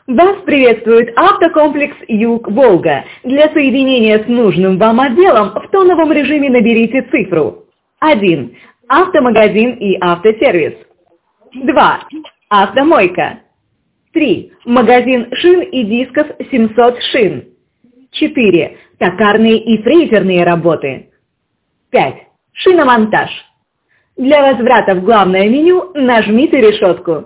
Вас приветствует автокомплекс «Юг-Волга». Для соединения с нужным вам отделом в тоновом режиме наберите цифру 1. Автомагазин и автосервис. 2. Автомойка. 3. Магазин шин и дисков 700 шин. 4. Токарные и фрезерные работы. 5. Шиномонтаж. Для возврата в главное меню нажмите решетку.